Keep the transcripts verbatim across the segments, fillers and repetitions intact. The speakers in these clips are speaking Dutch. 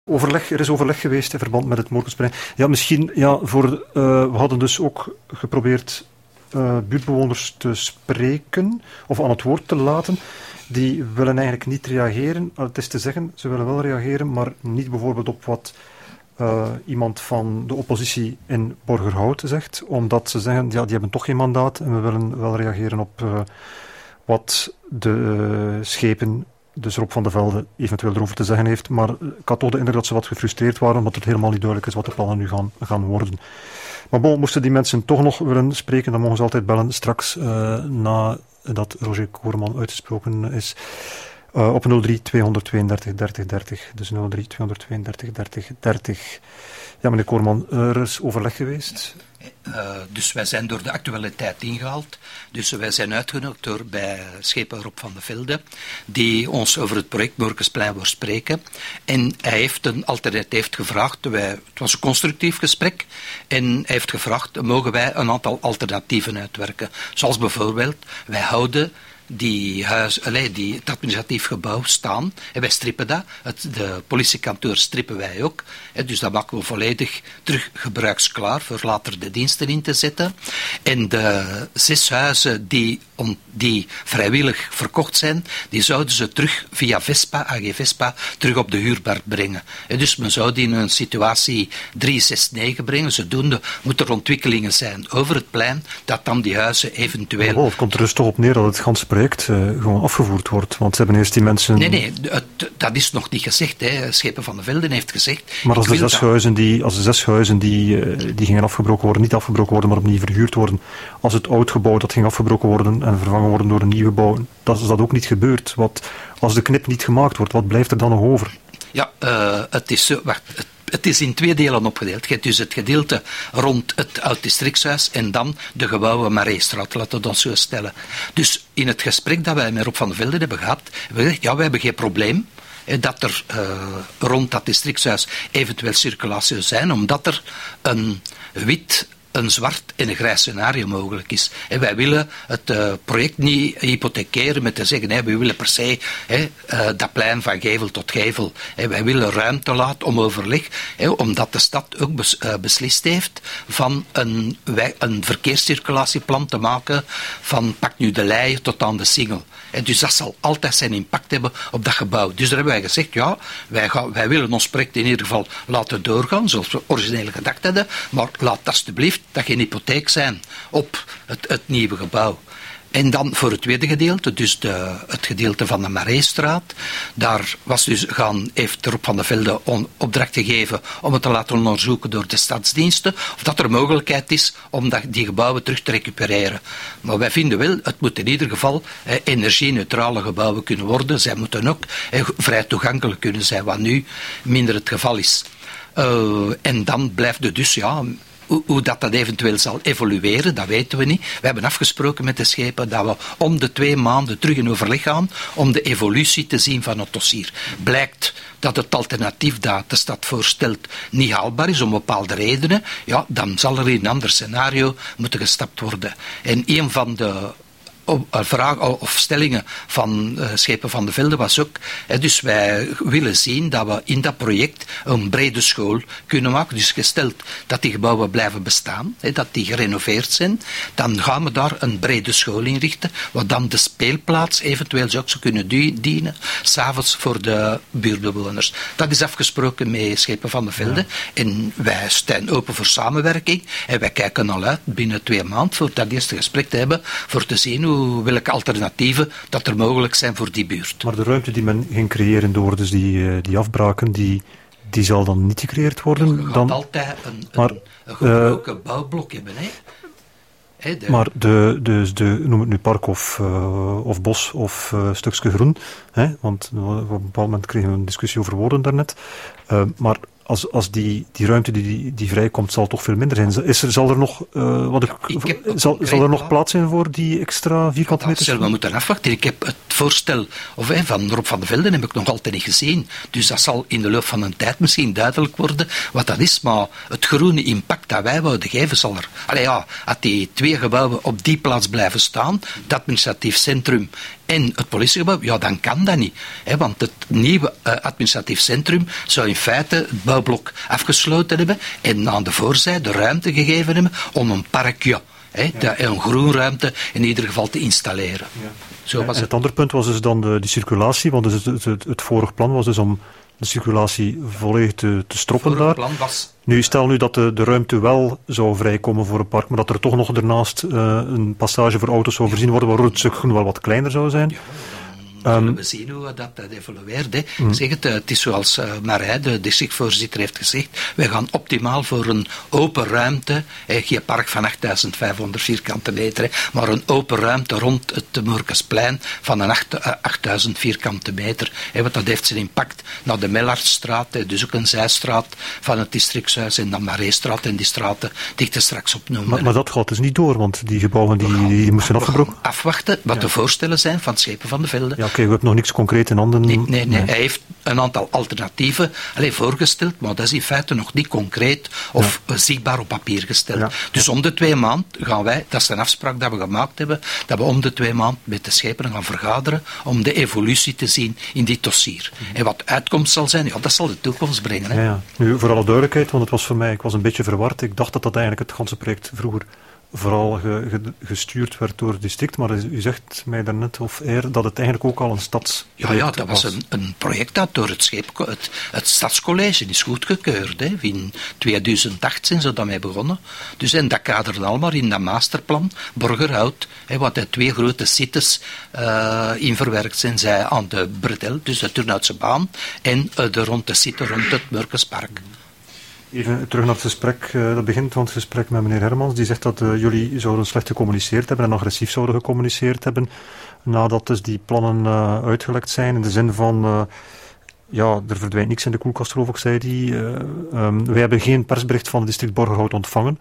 Overleg, er is overleg geweest in verband met het Moorkensplein. Ja, misschien, ja, voor, uh, we hadden dus ook geprobeerd uh, buurtbewoners te spreken, of aan het woord te laten. Die willen eigenlijk niet reageren. Uh, het is te zeggen, ze willen wel reageren, maar niet bijvoorbeeld op wat uh, iemand van de oppositie in Borgerhout zegt, omdat ze zeggen, ja, die hebben toch geen mandaat en we willen wel reageren op uh, wat de uh, schepen, dus Rob van de Velde, eventueel erover te zeggen heeft. Maar ik had toch de indruk dat ze wat gefrustreerd waren, omdat het helemaal niet duidelijk is wat de plannen nu gaan, gaan worden. Maar bon, moesten die mensen toch nog willen spreken, dan mogen ze altijd bellen straks, uh, nadat Roger Koreman uitgesproken is. Uh, op nul drie tweehonderdtweeëndertig dertig dertig. Dus nul drie tweehonderdtweeëndertig dertig dertig. Ja, meneer Koreman, er is overleg geweest. Uh, dus wij zijn door de actualiteit ingehaald. Dus wij zijn uitgenodigd door bij schepen Rob van de Velde, die ons over het project Moorkensplein wil spreken. En hij heeft een alternatief gevraagd. Wij, het was een constructief gesprek. En hij heeft gevraagd, mogen wij een aantal alternatieven uitwerken? Zoals bijvoorbeeld, wij houden die huis, allee, die, het administratief gebouw staan. En wij strippen dat. Het, de politiekantoor strippen wij ook. Hè, dus dat maken we volledig terug gebruiksklaar voor later de diensten in te zetten. En de zes huizen die, om, die vrijwillig verkocht zijn, die zouden ze terug via Vespa, A G Vespa, terug op de huurmarkt brengen. Hè, dus men zou die in een situatie drie zes negen brengen. Zodoende moeten er ontwikkelingen zijn over het plein, dat dan die huizen eventueel... Oh, het komt er dus toch op neer dat het ganse project Uh, gewoon afgevoerd wordt, want ze hebben eerst die mensen... Nee, nee, het, dat is nog niet gezegd. Hè. Schepen van de Velden heeft gezegd... Maar als de zes, huizen die, als de zes huizen die, uh, die gingen afgebroken worden, niet afgebroken worden, maar opnieuw verhuurd worden, als het oud gebouw dat ging afgebroken worden en vervangen worden door een nieuw gebouw, dat is dat ook niet gebeurd. Wat, als de knip niet gemaakt wordt, wat blijft er dan nog over? Ja, uh, het is zo... Wacht, het Het is in twee delen opgedeeld. Je hebt dus het gedeelte rond het oud-districtshuis en dan de gebouwen Mareestraat, laten we dat zo stellen. Dus in het gesprek dat wij met Rob van de Velde hebben gehad, hebben we gezegd, ja, wij hebben geen probleem hè, dat er uh, rond dat districtshuis eventueel circulatie zou zijn, omdat er een wit, een zwart en een grijs scenario mogelijk is. En wij willen het uh, project niet hypothekeren met te zeggen, hè, we willen per se hè, uh, dat plein van gevel tot gevel. Hè, wij willen ruimte laten om overleg, hè, omdat de stad ook bes, uh, beslist heeft van een, wij, een verkeerscirculatieplan te maken van pak nu de Leie tot aan de Singel. En dus dat zal altijd zijn impact hebben op dat gebouw. Dus daar hebben wij gezegd, ja, wij, gaan, wij willen ons project in ieder geval laten doorgaan, zoals we origineel gedacht hadden, maar laat alsjeblieft dat geen hypotheek zijn op het, het nieuwe gebouw. En dan voor het tweede gedeelte, dus de, het gedeelte van de Mareestraat, daar was dus gaan, heeft Rob van de Velde on, opdracht gegeven om het te laten onderzoeken door de stadsdiensten, of dat er mogelijkheid is om dat, die gebouwen terug te recupereren. Maar wij vinden wel, het moet in ieder geval eh, energie-neutrale gebouwen kunnen worden. Zij moeten ook eh, vrij toegankelijk kunnen zijn, wat nu minder het geval is. Uh, en dan blijft het dus, ja... Hoe, hoe dat, dat eventueel zal evolueren, dat weten we niet. We hebben afgesproken met de schepen dat we om de twee maanden terug in overleg gaan om de evolutie te zien van het dossier. Blijkt dat het alternatief dat de stad voorstelt niet haalbaar is om bepaalde redenen, ja, dan zal er in een ander scenario moeten gestapt worden. En een van de vragen of stellingen van uh, Schepen van de Velde was ook, hè, dus wij willen zien dat we in dat project een brede school kunnen maken. Dus gesteld dat die gebouwen blijven bestaan, hè, dat die gerenoveerd zijn, dan gaan we daar een brede school inrichten, wat dan de speelplaats eventueel zou ook zou kunnen dienen, s'avonds voor de buurtbewoners. Dat is afgesproken met Schepen van de Velde, ja. En wij staan open voor samenwerking en wij kijken al uit binnen twee maanden voor dat eerste gesprek te hebben, voor te zien hoe welke alternatieven dat er mogelijk zijn voor die buurt. Maar de ruimte die men ging creëren door dus die, die afbraken, die, die zal dan niet gecreëerd worden? Je gaat dan... altijd een, maar, een, een gebroken uh, bouwblok hebben, hè? He, de... Maar de, de, de, noem het nu park of, uh, of bos of uh, stukje groen, hè? Want op een bepaald moment kregen we een discussie over woorden daarnet, uh, maar Als, als die, die ruimte die, die, die vrijkomt, zal toch veel minder zijn. Is er, zal er nog, uh, wat ik, ik zal, zal er nog plaats zijn voor die extra vierkante meters? Dat zullen we moeten afwachten. Ik heb het voorstel of, hè, van Rob van de Velde heb ik nog altijd niet gezien. Dus dat zal in de loop van een tijd misschien duidelijk worden wat dat is. Maar het groene impact dat wij wouden geven zal er... Allee ja, als die twee gebouwen op die plaats blijven staan, het administratief centrum en het politiegebouw, ja, dan kan dat niet. Hè, want het nieuwe uh, administratief centrum zou in feite het bouwblok afgesloten hebben en aan de voorzijde ruimte gegeven hebben om een parkje, hè, ja. de, een groenruimte in ieder geval te installeren. Ja. Zo was en het. het andere punt was dus dan de, die circulatie, want dus het, het, het, het vorige plan was dus om de circulatie volledig te, te stroppen daar. Plan was... Nu, stel nu dat de, de ruimte wel zou vrijkomen voor een park, maar dat er toch nog daarnaast uh, een passage voor auto's zou voorzien worden, waardoor het stuk groen wel wat kleiner zou zijn. Ja. Dan zullen we zien hoe dat, dat evolueert. Hè. Mm. Zeg het, het is zoals uh, Marij, de districtvoorzitter, heeft gezegd. Wij gaan optimaal voor een open ruimte. Hè, geen park van achtduizend vijfhonderd vierkante meter. Hè, maar een open ruimte rond het Moerkesplein van een achtduizend vierkante meter. Hè, want dat heeft zijn impact naar de Mellartstraat. Hè, dus ook een zijstraat van het districtshuis. En dan Mareestraat en die straten die ik er straks opnoem. Maar, maar dat gaat dus niet door, want die gebouwen die, gaan, die moesten afgebroken. Afwachten wat ja. de voorstellen zijn van het Schepen van de Velden. Ja, oké, okay, we hebben nog niks concreet in handen. Nee, nee, nee. Hij heeft een aantal alternatieven allez, voorgesteld, maar dat is in feite nog niet concreet of ja. zichtbaar op papier gesteld. Ja. Dus om de twee maanden gaan wij, dat is een afspraak dat we gemaakt hebben, dat we om de twee maanden met de schepen gaan vergaderen om de evolutie te zien in dit dossier. Mm-hmm. En wat uitkomst zal zijn, ja, dat zal de toekomst brengen. Hè. Ja, ja. Nu, voor alle duidelijkheid, want het was voor mij, ik was een beetje verward. Ik dacht dat dat eigenlijk het ganse project vroeger vooral ge, ge, gestuurd werd door het district, maar u zegt mij daarnet of eer dat het eigenlijk ook al een stadsproject Ja, ja, dat was, was een, een project dat door het, scheep, het, het Stadscollege is goedgekeurd. Hè. In tweeduizend acht zijn ze daarmee begonnen. Dus en dat kaderde allemaal in dat masterplan Borgerhout, hè, wat de twee grote sites uh, in verwerkt zijn. Zij aan de Bredel, dus de Turnhoutse baan, en uh, de rond de site rond het Murkespark. Even terug naar het gesprek, uh, dat begint van het gesprek met meneer Hermans. Die zegt dat uh, jullie zouden slecht gecommuniceerd hebben en agressief zouden gecommuniceerd hebben nadat dus die plannen uh, uitgelekt zijn. In de zin van, uh, ja, er verdwijnt niks in de koelkast, geloof ik, zei hij. Uh, um, wij hebben geen persbericht van het district Borgerhout ontvangen.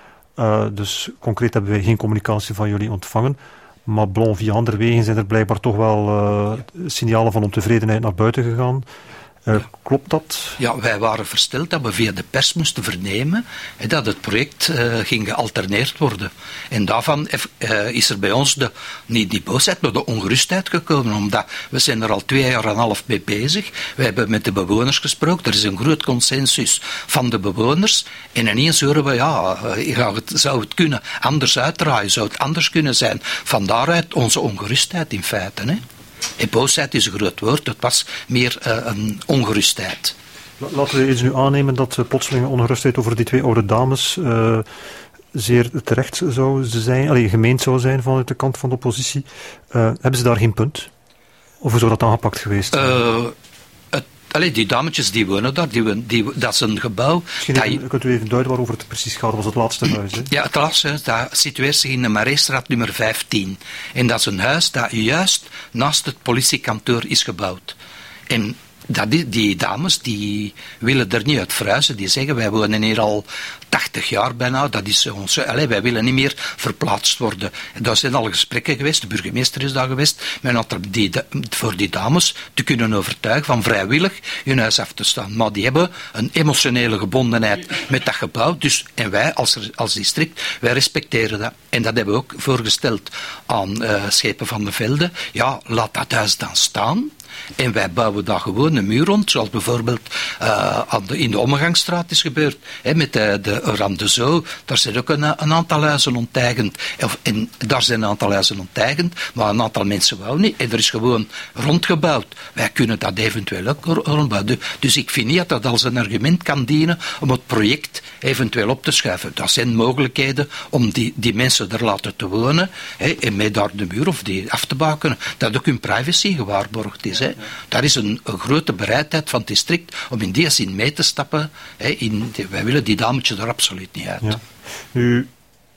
Uh, dus concreet hebben wij geen communicatie van jullie ontvangen. Maar bon, via andere wegen zijn er blijkbaar toch wel uh, signalen van ontevredenheid naar buiten gegaan. Uh, ja. Klopt dat? Ja, wij waren versteld dat we via de pers moesten vernemen hè, dat het project uh, ging gealterneerd worden. En daarvan uh, is er bij ons de, niet die boosheid, maar de ongerustheid gekomen, omdat we zijn er al twee jaar en een half mee bezig. We hebben met de bewoners gesproken, er is een groot consensus van de bewoners. En ineens horen we, ja, uh, het, zou het kunnen anders uitdraaien, zou het anders kunnen zijn. Van daaruit onze ongerustheid in feite, hè. En boosheid is een groot woord, het was meer uh, een ongerustheid. Laten we eens nu aannemen dat uh, plotseling ongerustheid over die twee oude dames uh, zeer terecht zou zijn, allee, gemeend zou zijn vanuit de kant van de oppositie. Uh, hebben ze daar geen punt? Of hoe zou dat aangepakt geweest zijn? Uh, Allee, die dametjes die wonen daar, die, die, dat is een gebouw. Misschien even, je... kunt u even duiden waarover het precies gaat. Dat was het laatste huis. Hè? Ja, het laatste huis, dat situeert zich in de Mareestraat nummer vijftien. En dat is een huis dat juist naast het politiekantoor is gebouwd. En dat die, die dames, die willen er niet uit verhuizen. Die zeggen, wij wonen hier al tachtig jaar bijna. Dat is ons, allez, wij willen niet meer verplaatst worden. En daar zijn al gesprekken geweest. De burgemeester is daar geweest. Men die, voor die dames te kunnen overtuigen van vrijwillig hun huis af te staan. Maar die hebben een emotionele gebondenheid met dat gebouw. Dus, en wij als, als district, wij respecteren dat. En dat hebben we ook voorgesteld aan uh, Schepen van de Velden. Ja, laat dat huis dan staan. En wij bouwen daar gewoon een muur rond, zoals bijvoorbeeld uh, aan de, in de Omgangsstraat is gebeurd. Hè, met de, de Randezo, daar zijn ook een, een aantal huizen onteigend. Of, en daar zijn een aantal huizen onteigend, maar een aantal mensen wou niet. En er is gewoon rondgebouwd. Wij kunnen dat eventueel ook rondbouwen. Dus ik vind niet dat dat als een argument kan dienen om het project eventueel op te schuiven. Dat zijn mogelijkheden om die, die mensen er laten te wonen, hè, en met daar de muur of die af te bakenen. Dat ook hun privacy gewaarborgd is. Hè. Daar is een, een grote bereidheid van het district om in die zin mee te stappen. Hè, in de, wij willen die dametjes er absoluut niet uit. Ja. Nu,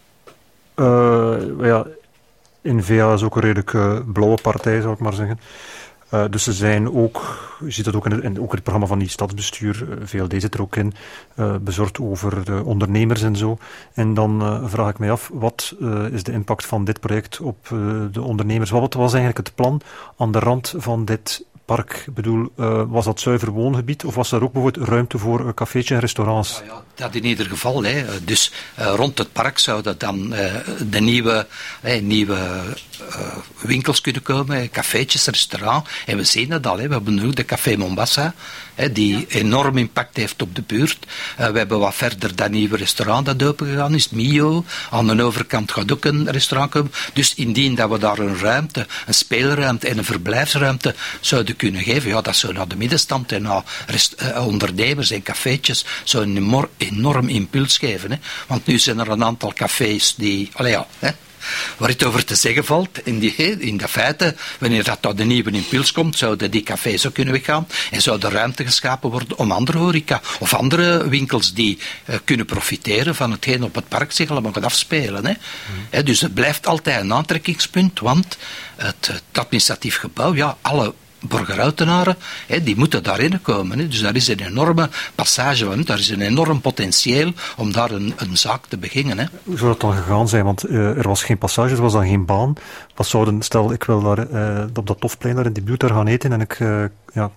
uh, ja, N V A is ook een redelijk uh, blauwe partij, zou ik maar zeggen. Uh, dus ze zijn ook, je ziet dat ook in het, in, ook in het programma van die stadsbestuur, uh, V L D zit er ook in, uh, bezorgd over de ondernemers en zo. En dan uh, vraag ik mij af, wat uh, is de impact van dit project op uh, de ondernemers? Wat was eigenlijk het plan aan de rand van dit park? Ik bedoel, uh, was dat zuiver woongebied of was er ook bijvoorbeeld ruimte voor uh, cafeetjes en restaurants? Ja, ja, dat in ieder geval. Hè. Dus uh, rond het park zouden dan uh, de nieuwe, uh, nieuwe uh, winkels kunnen komen, cafeetjes, restaurants. En we zien het al, hè. We hebben nu de Café Mombasa, hè, die ja. enorm impact heeft op de buurt. Uh, we hebben wat verder dat nieuwe restaurant dat open gegaan is, Mio. Aan de overkant gaat ook een restaurant komen. Dus indien dat we daar een ruimte, een speelruimte en een verblijfsruimte zouden kunnen geven, ja, dat zou naar de middenstand en naar rest, uh, ondernemers en cafeetjes zou een enorm, enorm impuls geven. Hè. Want nu zijn er een aantal cafés die, allee ja, hè, waar het over te zeggen valt, in, die, in de feite, wanneer dat tot een nieuwe impuls komt, zouden die cafés ook kunnen weggaan en zou er ruimte geschapen worden om andere horeca of andere winkels die uh, kunnen profiteren van hetgeen op het park zich allemaal gaat afspelen. Hè. Mm. He, dus het blijft altijd een aantrekkingspunt, want het, het administratief gebouw, ja, alle Borgerhoutenaren, hè, die moeten daarin komen. Hè. Dus daar is een enorme passage van, daar is een enorm potentieel om daar een, een zaak te beginnen. Hè. Hoe zou dat dan gegaan zijn? Want uh, er was geen passage, er was dan geen baan. Wat zouden, stel, ik wil daar, uh, op dat Tofplein daar in die buurt daar gaan eten en ik, uh, ja,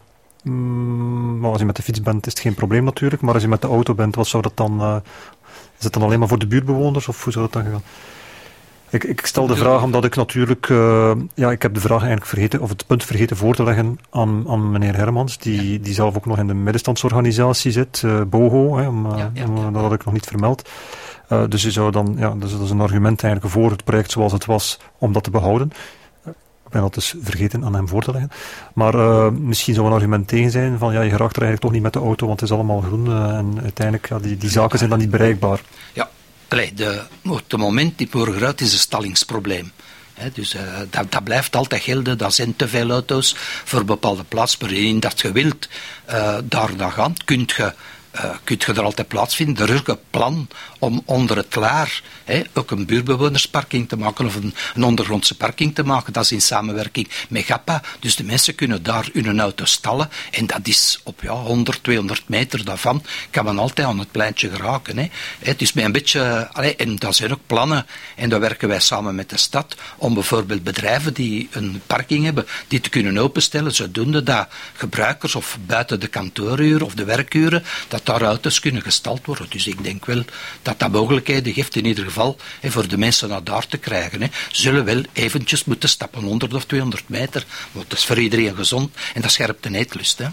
mm, als je met de fiets bent is het geen probleem natuurlijk, maar als je met de auto bent, wat zou dat dan, uh, is het dan alleen maar voor de buurtbewoners of hoe zou dat dan gaan? Ik, ik stel de vraag omdat ik natuurlijk, uh, ja, ik heb de vraag eigenlijk vergeten, of het punt vergeten voor te leggen aan, aan meneer Hermans, die, ja. die zelf ook nog in de middenstandsorganisatie zit, uh, BOHO, hè, om, ja, ja, om, ja. dat had ik nog niet vermeld. Uh, dus je zou dan, ja, dus dat is een argument eigenlijk voor het project zoals het was, om dat te behouden. Ik ben dat dus vergeten aan hem voor te leggen. Maar uh, misschien zou een argument tegen zijn van, ja, je geraakt er eigenlijk toch niet met de auto, want het is allemaal groen uh, en uiteindelijk, ja, die, die zaken zijn dan niet bereikbaar. Ja. Allee, de, op het moment die Borgerhout is een stallingsprobleem. He, dus uh, dat, dat blijft altijd gelden. Dat zijn te veel auto's voor bepaalde plaatsen. Maar indien dat je wilt uh, daar naar gaan, kunt je, uh, kunt je er altijd plaatsvinden. Er is ook een plan om onder het Laar he, ook een buurtbewonersparking te maken of een, een ondergrondse parking te maken. Dat is in samenwerking met GAPA. Dus de mensen kunnen daar hun auto stallen. En dat is op ja, honderd, tweehonderd meter daarvan kan men altijd aan het pleintje geraken. Hè. Het is mij een beetje... Allee, en dat zijn ook plannen. En daar werken wij samen met de stad om bijvoorbeeld bedrijven die een parking hebben, die te kunnen openstellen, zodoende dat gebruikers of buiten de kantooruren of de werkuren, dat daar auto's kunnen gestald worden. Dus ik denk wel dat dat mogelijkheden geeft in ieder geval hè, voor de mensen naar daar te krijgen. Hè. Ze zullen wel eventjes moeten stappen, honderd of tweehonderd meter, want dat is voor iedereen gezond en dat scherpt de eetlust. Hè.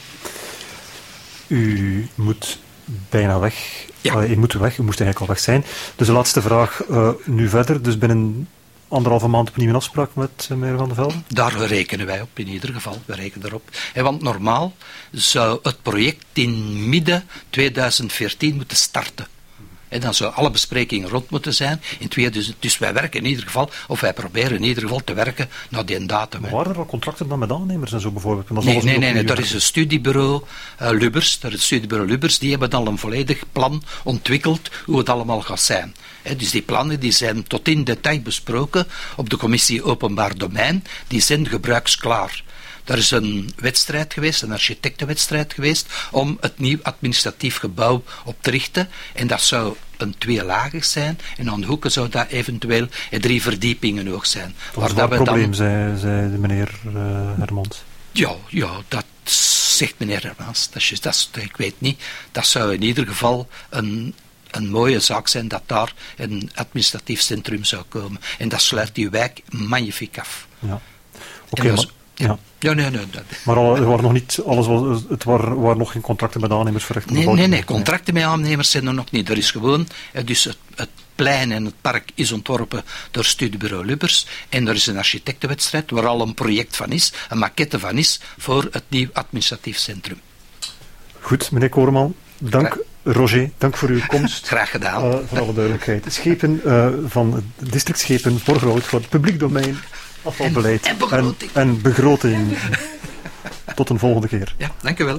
U moet bijna weg. Ja. Uh, u moet weg, u moest eigenlijk al weg zijn. Dus de laatste vraag uh, nu verder. Dus binnen anderhalve maand opnieuw een afspraak met uh, meneer Van de Velde? Daar rekenen wij op, in ieder geval. We rekenen erop. He, want normaal zou het project in midden tweeduizend veertien moeten starten. En dan zou alle besprekingen rond moeten zijn in tweeduizend. Dus wij werken in ieder geval, of wij proberen in ieder geval te werken naar die datum. Maar waren er al contracten dan met aannemers en zo bijvoorbeeld? Dat nee, nee, nee, nee, daar is een studiebureau uh, Lubbers, daar is het studiebureau Lubbers, die hebben al een volledig plan ontwikkeld hoe het allemaal gaat zijn. He, dus die plannen die zijn tot in detail besproken op de commissie Openbaar Domein, die zijn gebruiksklaar. Er is een wedstrijd geweest, een architectenwedstrijd geweest, om het nieuw administratief gebouw op te richten. En dat zou een tweelagig zijn. En aan de hoeken zou dat eventueel drie verdiepingen hoog zijn. Dat was dat een probleem, dan... zei, zei de meneer uh, Hermans. Ja, ja, dat zegt meneer Hermans. Dat is, dat is, ik weet niet. Dat zou in ieder geval een... een mooie zaak zijn dat daar een administratief centrum zou komen. En dat sluit die wijk magnifiek af. Ja. Oké, okay, ja. Ja, nee, nee, nee. Maar al, er waren nog niet alles was, het waren, waren nog geen contracten met aannemers verricht. Nee, nee, nee, contracten met aannemers zijn er nog niet. Er is gewoon, dus het, het plein en het park is ontworpen door studiebureau Lubbers en er is een architectenwedstrijd waar al een project van is, een maquette van is voor het nieuw administratief centrum. Goed, meneer Koreman, dank. Graag. Roger, dank voor uw komst. Graag gedaan. Uh, voor alle duidelijkheid. Schepen uh, van districtschepen Borgerhout voor het publiek domein. Afvalbeleid en, en begroting. En, en begroting. Tot een volgende keer. Ja, dank u wel.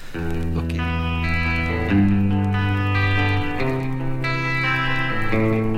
Oké. Okay.